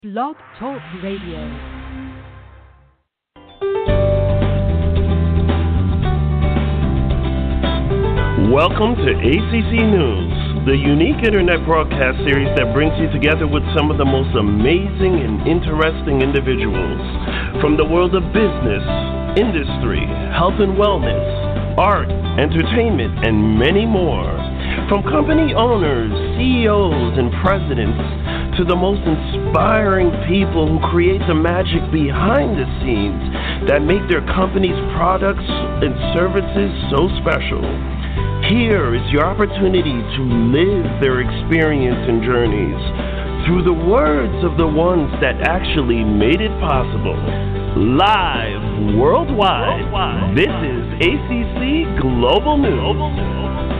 Blog Talk Radio. Welcome to ACC News, the unique internet broadcast series that brings you together with some of the most amazing and interesting individuals from the world of business, industry, health and wellness, art, entertainment, and many more. From company owners, CEOs, and presidents to the most inspiring people who create the magic behind the scenes that make their company's products and services so special. Here is your opportunity to live their experience and journeys through the words of the ones that actually made it possible. Live worldwide, this is ACC Global News.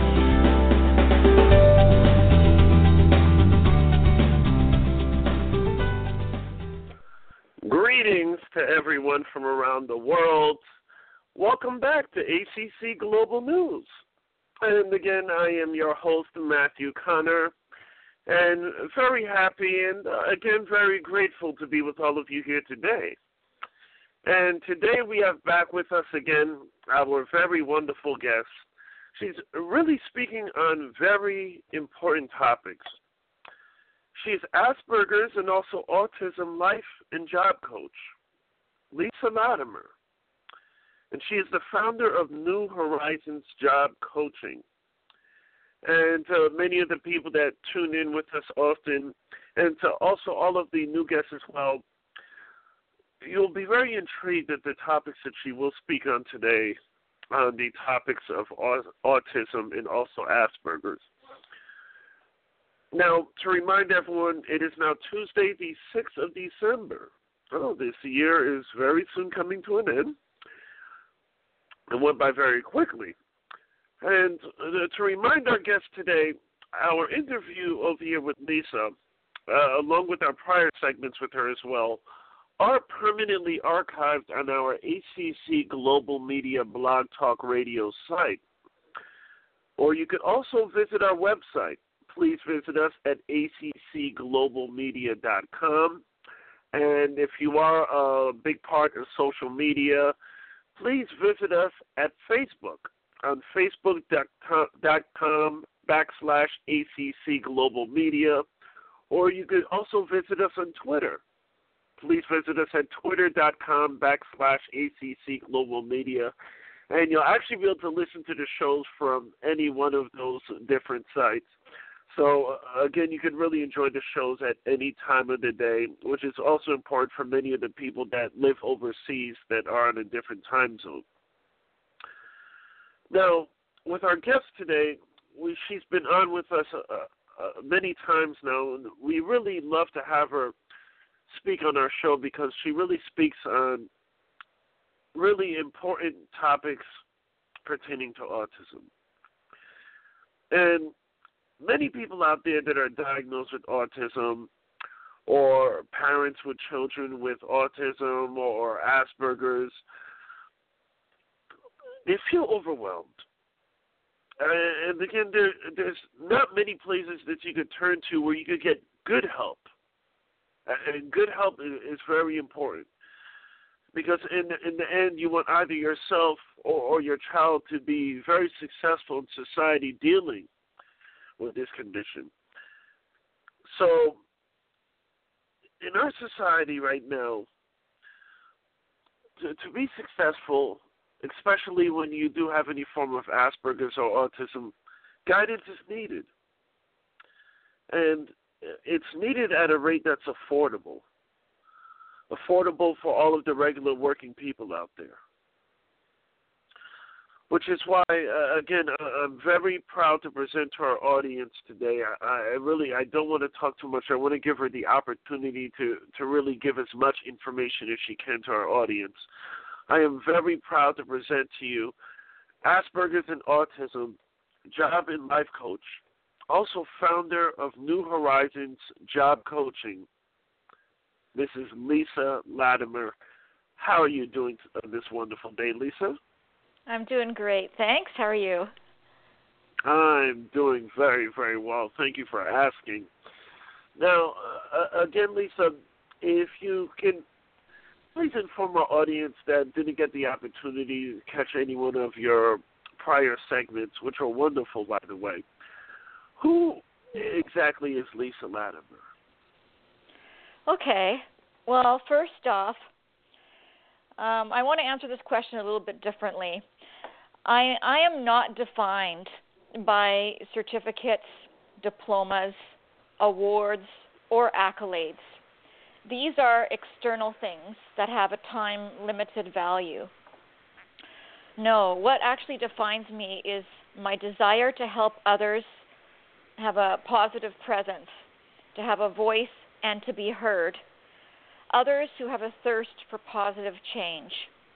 Greetings to everyone from around the world. Welcome back to ACC Global News. And again, I am your host, Matthew Connor, and very happy and again very grateful to be with all of you here today. And today we have back with us again our very wonderful guest. She's really speaking on very important topics. She's Asperger's and also autism life and job coach, Lisa Latimer. And she is the founder of New Horizons Job Coaching. And many of the people that tune in with us often, and to also all of the new guests as well, you'll be very intrigued at the topics that she will speak on today, on the topics of autism and also Asperger's. Now, to remind everyone, it is now Tuesday, the 6th of December. Oh, this year is very soon coming to an end. It went by very quickly. And to remind our guests today, our interview over here with Lisa, along with our prior segments with her as well, are permanently archived on our ACC Global Media Blog Talk Radio site. Or you could also visit our website. Please visit us at accglobalmedia.com. And if you are a big part of social media, please visit us at Facebook on facebook.com/ACC Global Media. Or you could also visit us on Twitter. Please visit us at twitter.com/ACC Global Media. And you'll actually be able to listen to the shows from any one of those different sites. So, again, you can really enjoy the shows at any time of the day, which is also important for many of the people that live overseas that are in a different time zone. Now, with our guest today, she's been on with us many times now, and we really love to have her speak on our show because she really speaks on really important topics pertaining to autism. And many people out there that are diagnosed with autism or parents with children with autism or Asperger's, they feel overwhelmed. And again, there's not many places that you could turn to where you could get good help. And good help is very important because in the end, you want either yourself or your child to be very successful in society dealing with this condition. So, in our society right now, to be successful, especially when you do have any form of Asperger's or autism, guidance is needed. And it's needed at a rate that's affordable for all of the regular working people out there. Which is why, again, I'm very proud to present to our audience today. I don't want to talk too much. I want to give her the opportunity to really give as much information as she can to our audience. I am very proud to present to you Asperger's and Autism Job and Life Coach, also founder of New Horizons Job Coaching. This is Lisa Latimer. How are you doing on this wonderful day, Lisa? I'm doing great. Thanks. How are you? I'm doing very, very well. Thank you for asking. Now, again, Lisa, if you can please inform our audience that didn't get the opportunity to catch any one of your prior segments, which are wonderful, by the way. Who exactly is Lisa Latimer? Okay. Well, first off, I want to answer this question a little bit differently. I am not defined by certificates, diplomas, awards, or accolades. These are external things that have a time-limited value. No, what actually defines me is my desire to help others have a positive presence, to have a voice and to be heard. Others who have a thirst for positive change.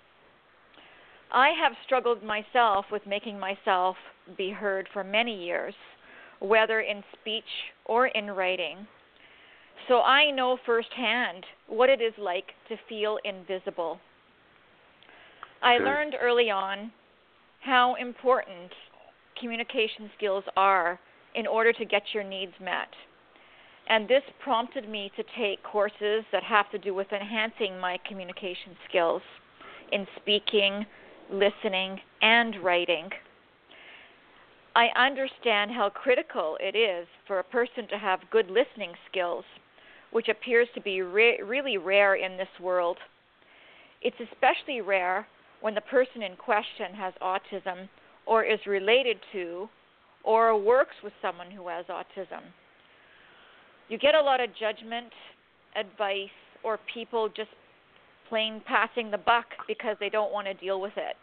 I have struggled myself with making myself be heard for many years, whether in speech or in writing. So I know firsthand what it is like to feel invisible. I learned early on how important communication skills are in order to get your needs met. And this prompted me to take courses that have to do with enhancing my communication skills in speaking, listening, and writing. I understand how critical it is for a person to have good listening skills, which appears to be really rare in this world. It's especially rare when the person in question has autism or is related to or works with someone who has autism. You get a lot of judgment, advice, or people just plain passing the buck because they don't want to deal with it.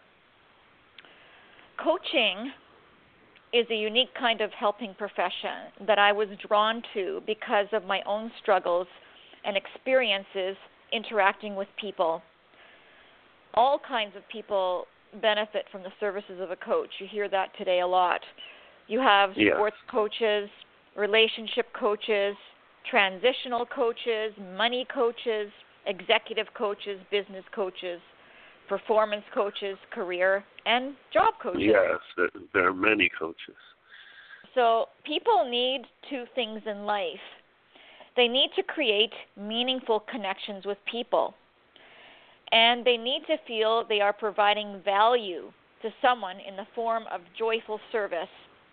Coaching is a unique kind of helping profession that I was drawn to because of my own struggles and experiences interacting with people. All kinds of people benefit from the services of a coach. You hear that today a lot. You have sports coaches, relationship coaches, transitional coaches, money coaches, executive coaches, business coaches, performance coaches, career, and job coaches. Yes, there are many coaches. So people need two things in life. They need to create meaningful connections with people, and they need to feel they are providing value to someone in the form of joyful service.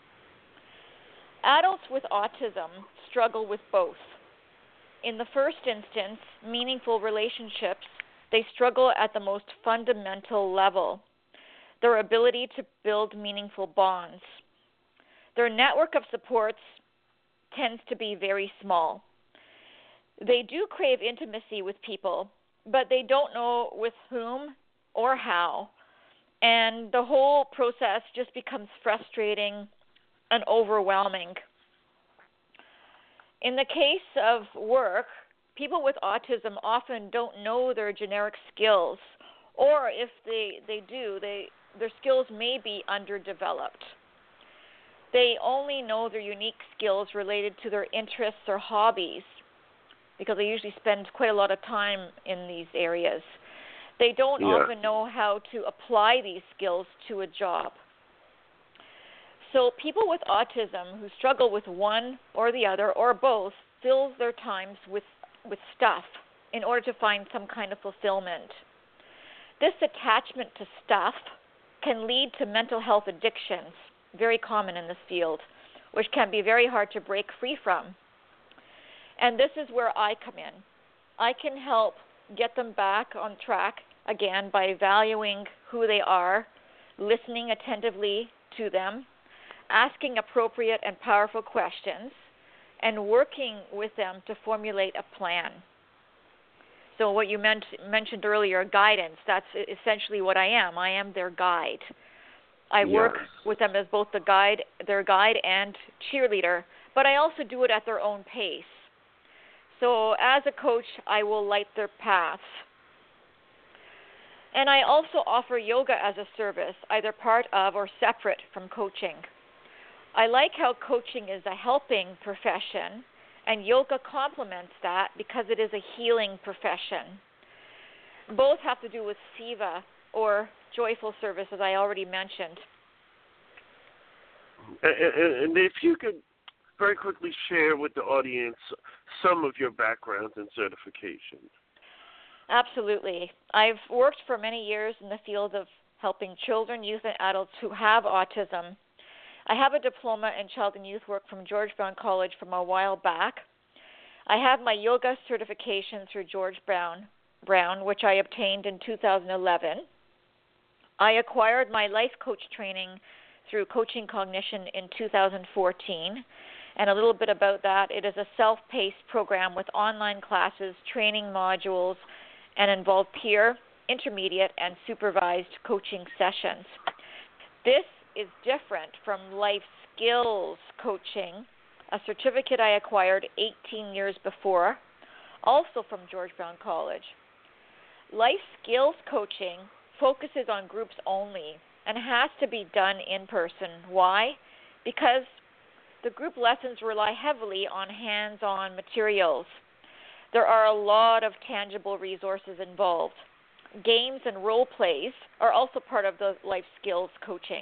Adults with autism struggle with both. In the first instance, meaningful relationships, they struggle at the most fundamental level, their ability to build meaningful bonds. Their network of supports tends to be very small. They do crave intimacy with people, but they don't know with whom or how, and the whole process just becomes frustrating and overwhelming. In the case of work, people with autism often don't know their generic skills, or if they do, their skills may be underdeveloped. They only know their unique skills related to their interests or hobbies, because they usually spend quite a lot of time in these areas. They don't often know how to apply these skills to a job. So people with autism who struggle with one or the other or both fill their times with stuff in order to find some kind of fulfillment. This attachment to stuff can lead to mental health addictions, very common in this field, which can be very hard to break free from. And this is where I come in. I can help get them back on track again by valuing who they are, listening attentively to them, asking appropriate and powerful questions, and working with them to formulate a plan. So what you mentioned earlier, guidance, that's essentially what I am. I am their guide. I work with them as both their guide and cheerleader, but I also do it at their own pace. So as a coach, I will light their paths. And I also offer yoga as a service, either part of or separate from coaching. I like how coaching is a helping profession, and yoga complements that because it is a healing profession. Both have to do with Siva, or joyful service, as I already mentioned. And if you could very quickly share with the audience some of your backgrounds and certifications. Absolutely. I've worked for many years in the field of helping children, youth, and adults who have autism. I have a diploma in child and youth work from George Brown College from a while back. I have my yoga certification through George Brown, which I obtained in 2011. I acquired my life coach training through Coaching Cognition in 2014. And a little bit about that, it is a self-paced program with online classes, training modules, and involve peer, intermediate, and supervised coaching sessions. This is different from life skills coaching, a certificate I acquired 18 years before, also from George Brown College. Life skills coaching focuses on groups only and has to be done in person. Why? Because the group lessons rely heavily on hands-on materials. There are a lot of tangible resources involved. Games and role plays are also part of the life skills coaching.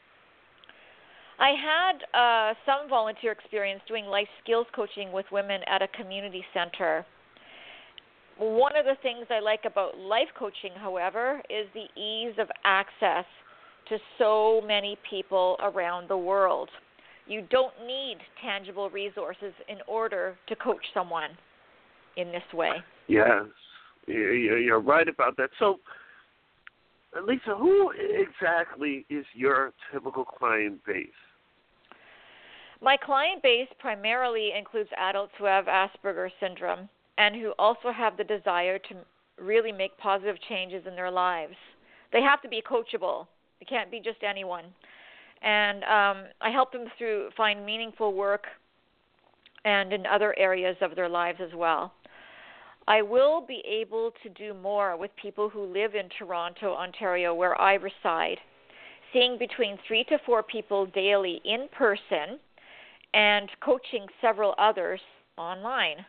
I had some volunteer experience doing life skills coaching with women at a community center. One of the things I like about life coaching, however, is the ease of access to so many people around the world. You don't need tangible resources in order to coach someone in this way. Yes, you're right about that. So, Lisa, who exactly is your typical client base? My client base primarily includes adults who have Asperger's syndrome and who also have the desire to really make positive changes in their lives. They have to be coachable. It can't be just anyone. And I help them find meaningful work and in other areas of their lives as well. I will be able to do more with people who live in Toronto, Ontario, where I reside, seeing between 3 to 4 people daily in person and coaching several others online.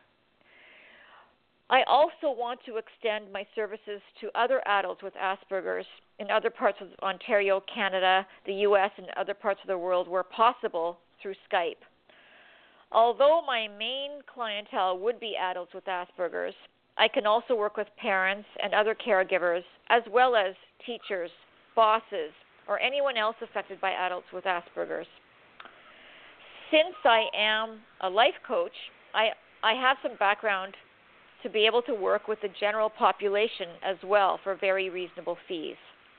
I also want to extend my services to other adults with Asperger's in other parts of Ontario, Canada, the U.S., and other parts of the world where possible through Skype. Although my main clientele would be adults with Asperger's, I can also work with parents and other caregivers, as well as teachers, bosses, or anyone else affected by adults with Asperger's. Since I am a life coach, I have some background to be able to work with the general population as well for very reasonable fees.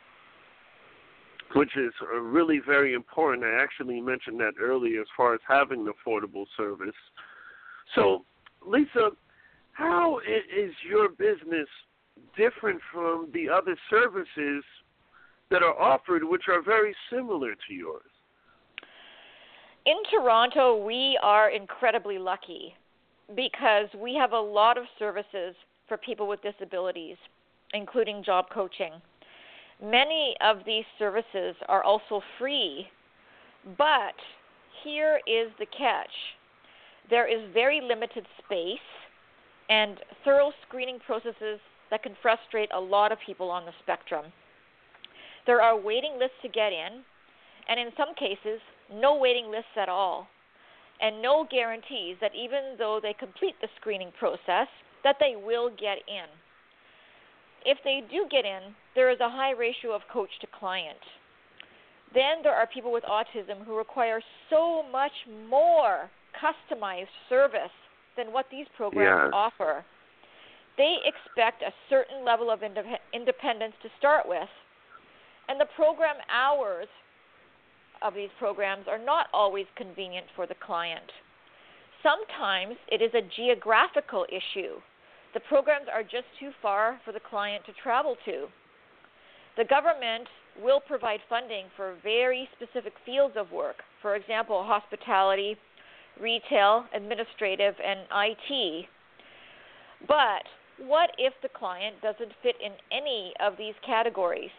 Which is really very important. I actually mentioned that earlier as far as having an affordable service. So, Lisa, how is your business different from the other services that are offered, which are very similar to yours? In Toronto, we are incredibly lucky because we have a lot of services for people with disabilities, including job coaching. Many of these services are also free, but here is the catch. There is very limited space and thorough screening processes that can frustrate a lot of people on the spectrum. There are waiting lists to get in, and in some cases, no waiting lists at all, and no guarantees that even though they complete the screening process, that they will get in. If they do get in, there is a high ratio of coach to client. Then there are people with autism who require so much more customized service than what these programs offer. They expect a certain level of independence to start with, and the program hours of these programs are not always convenient for the client. Sometimes it is a geographical issue. The programs are just too far for the client to travel to. The government will provide funding for very specific fields of work, for example, hospitality, retail, administrative, and IT. But what if the client doesn't fit in any of these categories?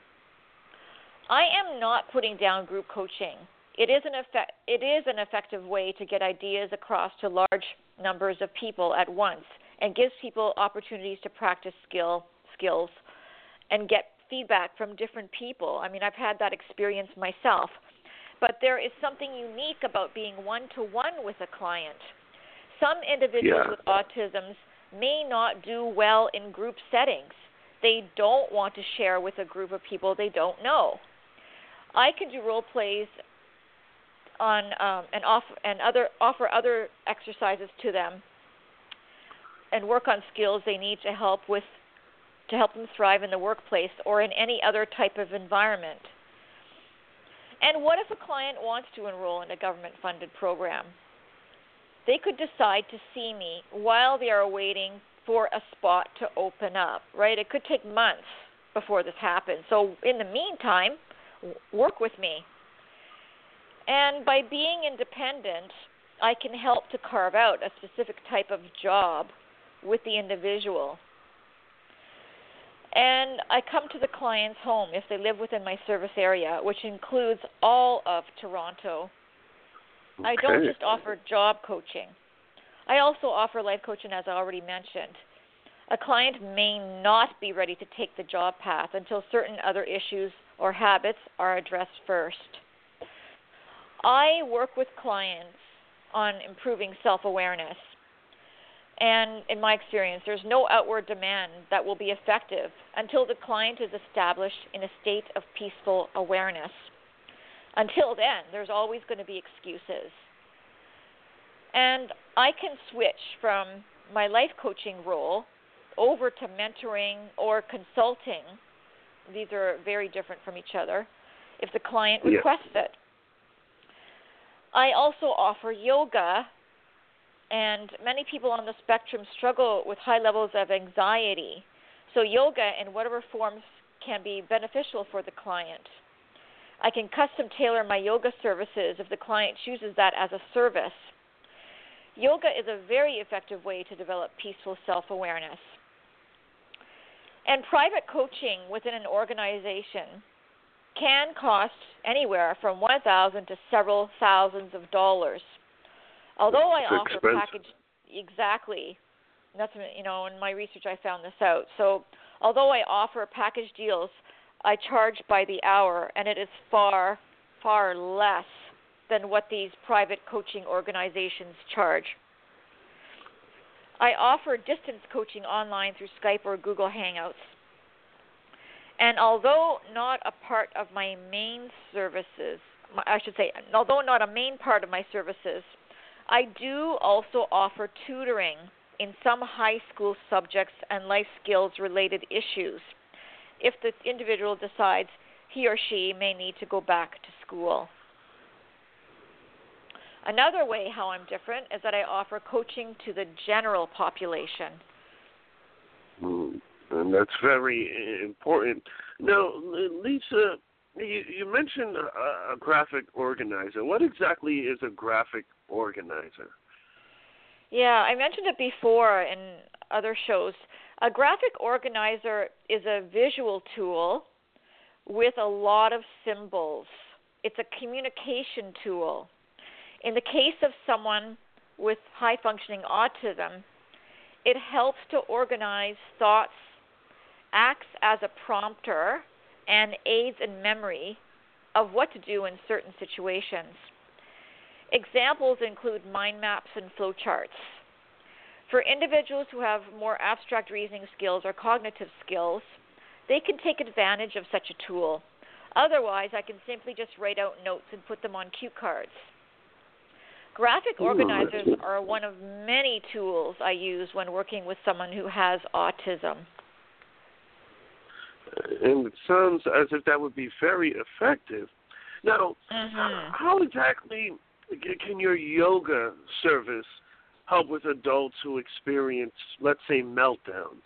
I am not putting down group coaching. It is an effective way to get ideas across to large numbers of people at once and gives people opportunities to practice skills and get feedback from different people. I mean, I've had that experience myself. But there is something unique about being one-to-one with a client. Some individuals Yeah. with autism may not do well in group settings. They don't want to share with a group of people they don't know. I can do role plays on and offer other exercises to them and work on skills they need to help them thrive in the workplace or in any other type of environment. And what if a client wants to enroll in a government-funded program? They could decide to see me while they are waiting for a spot to open up, right? It could take months before this happens. So in the meantime, work with me. And by being independent, I can help to carve out a specific type of job with the individual. And I come to the client's home if they live within my service area, which includes all of Toronto. Okay. I don't just offer job coaching. I also offer life coaching, as I already mentioned. A client may not be ready to take the job path until certain other issues or habits are addressed first. I work with clients on improving self-awareness. And in my experience, there's no outward demand that will be effective until the client is established in a state of peaceful awareness. Until then, there's always going to be excuses. And I can switch from my life coaching role over to mentoring or consulting. These are very different from each other if the client requests it. I also offer yoga, and many people on the spectrum struggle with high levels of anxiety. So yoga in whatever forms can be beneficial for the client. I can custom tailor my yoga services if the client chooses that as a service. Yoga is a very effective way to develop peaceful self-awareness. And private coaching within an organization can cost anywhere from $1,000 to several thousands of dollars. Although I offer package, exactly, that's, in my research I found this out. So although I offer package deals, I charge by the hour, and it is far, far less than what these private coaching organizations charge. I offer distance coaching online through Skype or Google Hangouts. And although not a part of my main services, although not a main part of my services, I do also offer tutoring in some high school subjects and life skills related issues if the individual decides he or she may need to go back to school. Another way how I'm different is that I offer coaching to the general population. And that's very important. Now, Lisa, you mentioned a graphic organizer. What exactly is a graphic organizer? Yeah, I mentioned it before in other shows. A graphic organizer is a visual tool with a lot of symbols. It's a communication tool. In the case of someone with high-functioning autism, it helps to organize thoughts, acts as a prompter, and aids in memory of what to do in certain situations. Examples include mind maps and flowcharts. For individuals who have more abstract reasoning skills or cognitive skills, they can take advantage of such a tool. Otherwise, I can simply just write out notes and put them on cue cards. Graphic organizers are one of many tools I use when working with someone who has autism. And it sounds as if that would be very effective. Now, how exactly can your yoga service help with adults who experience, let's say, meltdowns?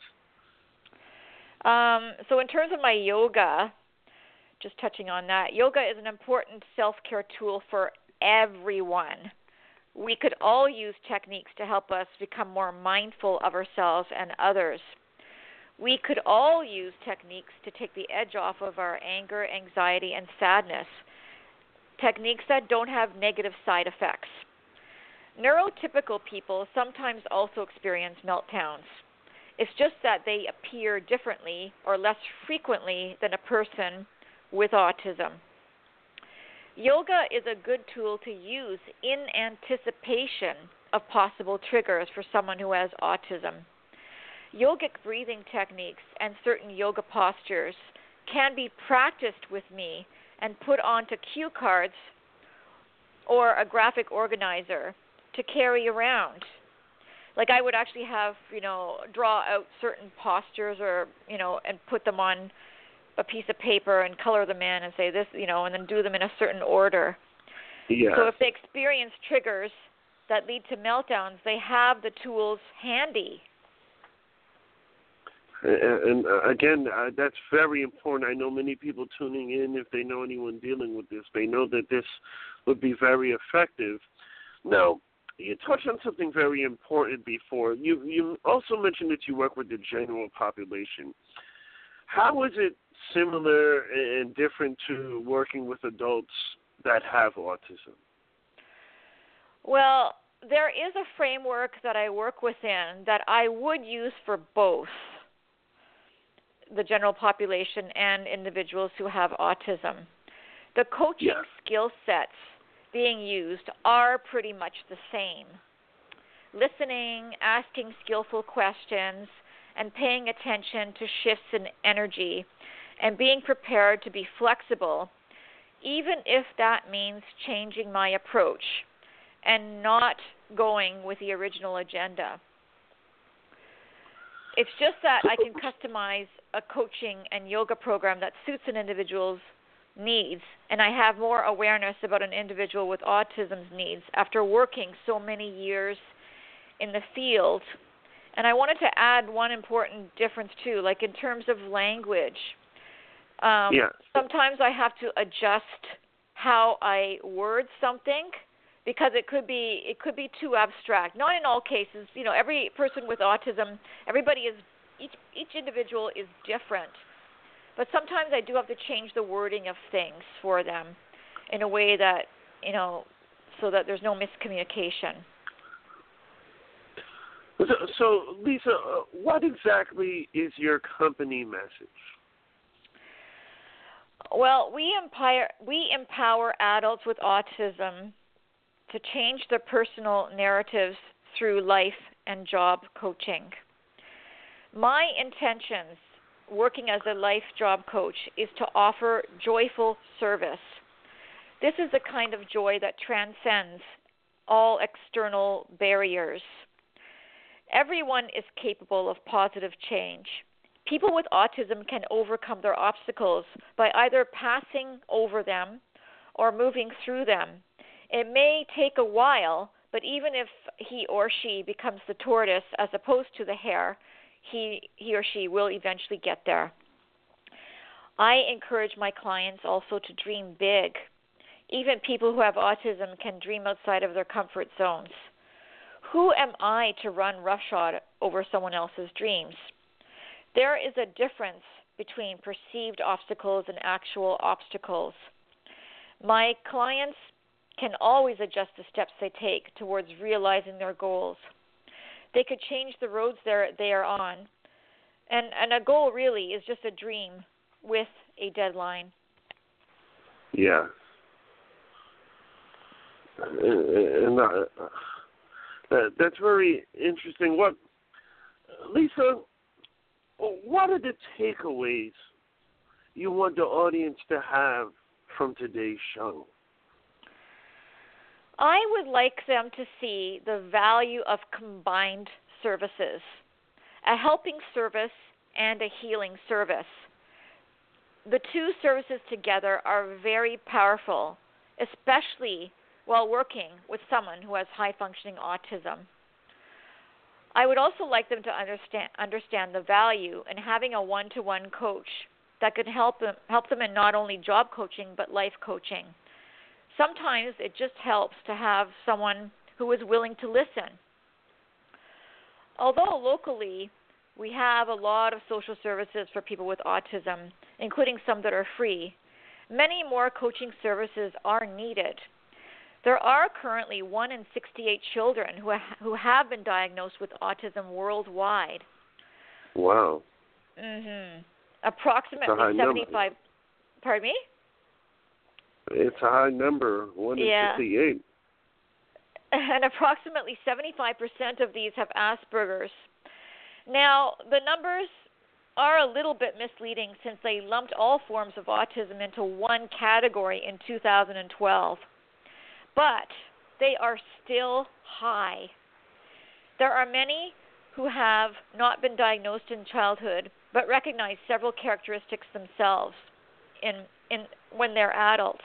So in terms of my yoga, just touching on that, yoga is an important self-care tool for everyone. We could all use techniques to help us become more mindful of ourselves and others. We could all use techniques to take the edge off of our anger, anxiety, and sadness, techniques that don't have negative side effects. Neurotypical people sometimes also experience meltdowns. It's just that they appear differently or less frequently than a person with autism. Yoga is a good tool to use in anticipation of possible triggers for someone who has autism. Yogic breathing techniques and certain yoga postures can be practiced with me and put onto cue cards or a graphic organizer to carry around. Like I would actually have, draw out certain postures or, and put them on a piece of paper and color them in and say this, and then do them in a certain order. Yeah. So if they experience triggers that lead to meltdowns, they have the tools handy. And again, that's very important. I know many people tuning in, if they know anyone dealing with this, they know that this would be very effective. Now, you touched on something very important before. You also mentioned that you work with the general population. How is it similar and different to working with adults that have autism? Well, there is a framework that I work within that I would use for both the general population and individuals who have autism. The coaching skill sets being used are pretty much the same. Listening, asking skillful questions, and paying attention to shifts in energy, and being prepared to be flexible, even if that means changing my approach and not going with the original agenda. It's just that I can customize a coaching and yoga program that suits an individual's needs, and I have more awareness about an individual with autism's needs after working so many years in the field. And I wanted to add one important difference too, like in terms of language. Sometimes I have to adjust how I word something because it could be too abstract. Not in all cases, every person with autism, each individual is different. But sometimes I do have to change the wording of things for them in a way that, so that there's no miscommunication. So Lisa, what exactly is your company message? Well, we empower adults with autism to change their personal narratives through life and job coaching. My intentions working as a life job coach is to offer joyful service. This is the kind of joy that transcends all external barriers. Everyone is capable of positive change. People with autism can overcome their obstacles by either passing over them or moving through them. It may take a while, but even if he or she becomes the tortoise as opposed to the hare, he or she will eventually get there. I encourage my clients also to dream big. Even people who have autism can dream outside of their comfort zones. Who am I to run roughshod over someone else's dreams? There is a difference between perceived obstacles and actual obstacles. My clients can always adjust the steps they take towards realizing their goals. They could change the roads they are on. And a goal really is just a dream with a deadline. Yeah. And that's very interesting. Lisa, what are the takeaways you want the audience to have from today's show? I would like them to see the value of combined services, a helping service and a healing service. The two services together are very powerful, especially while working with someone who has high-functioning autism. I would also like them to understand the value in having a one-to-one coach that could help them in not only job coaching but life coaching. Sometimes it just helps to have someone who is willing to listen. Although locally we have a lot of social services for people with autism, including some that are free, many more coaching services are needed. There are currently 1 in 68 children who have been diagnosed with autism worldwide. Wow. Approximately 75. Number. Pardon me? It's a high number, 1 in 68. and approximately 75% of these have Asperger's. Now, the numbers are a little bit misleading since they lumped all forms of autism into one category in 2012. But they are still high. There are many who have not been diagnosed in childhood but recognize several characteristics themselves when they're adults.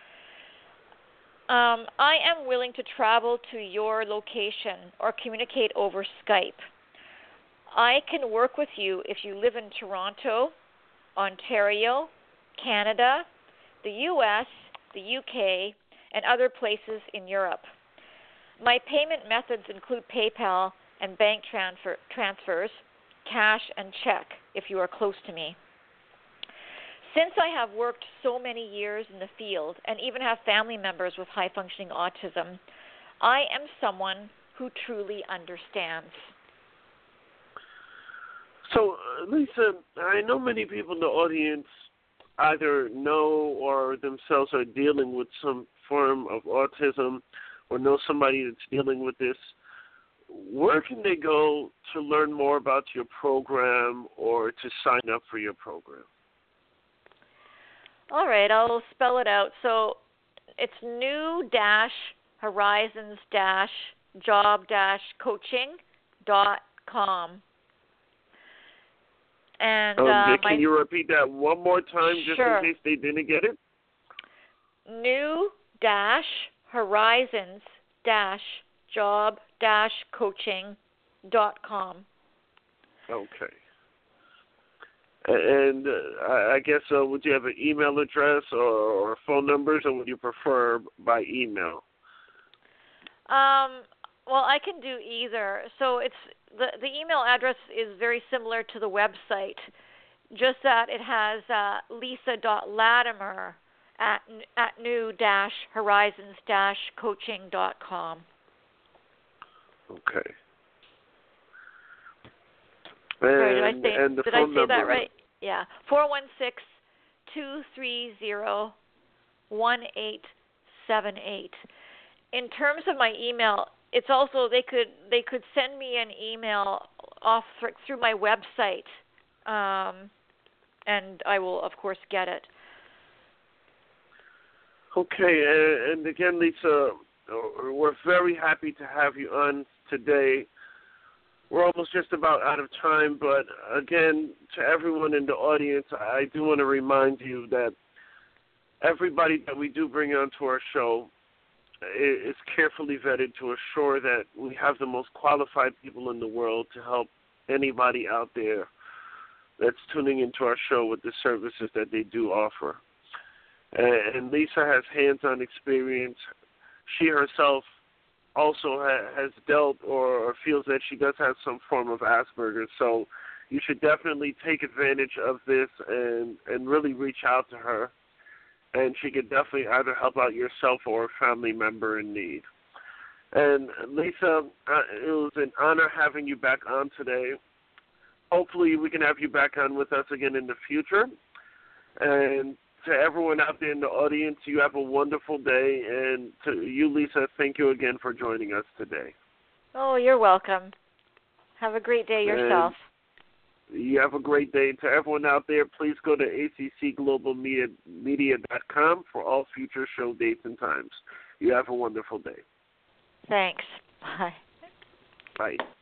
I am willing to travel to your location or communicate over Skype. I can work with you if you live in Toronto, Ontario, Canada, the U.S., the U.K., and other places in Europe. My payment methods include PayPal and bank transfers, cash and check if you are close to me. Since I have worked so many years in the field and even have family members with high-functioning autism, I am someone who truly understands. So, Lisa, I know many people in the audience either know or themselves are dealing with some form of autism or know somebody that's dealing with this. Where can they go to learn more about your program or to sign up for your program? All right, I'll spell it out. So it's new-horizons-job-coaching.com. And can you repeat that one more time just Sure. in case they didn't get it? new-horizons-job-coaching.com. Okay. And I guess, would you have an email address or phone numbers, or would you prefer by email? Well, I can do either. So it's the email address is very similar to the website, just that it has lisa.latimer at new-horizons-coaching.com. Okay. Sorry, did I say that right? Yeah, 416-230-1878. In terms of my email, it's also they could send me an email through my website, and I will of course get it. Okay, and again, Lisa, we're very happy to have you on today. We're almost just about out of time, but again, to everyone in the audience, I do want to remind you that everybody that we do bring onto our show is carefully vetted to assure that we have the most qualified people in the world to help anybody out there that's tuning into our show with the services that they do offer. And Lisa has hands-on experience. She herself also has dealt or feels that she does have some form of Asperger's. So you should definitely take advantage of this and really reach out to her. And she could definitely either help out yourself or a family member in need. And Lisa, it was an honor having you back on today. Hopefully we can have you back on with us again in the future. And to everyone out there in the audience, you have a wonderful day. And to you, Lisa, thank you again for joining us today. Oh, you're welcome. Have a great day yourself. And you have a great day. To everyone out there, please go to accglobalmedia.com for all future show dates and times. You have a wonderful day. Thanks. Bye. Bye.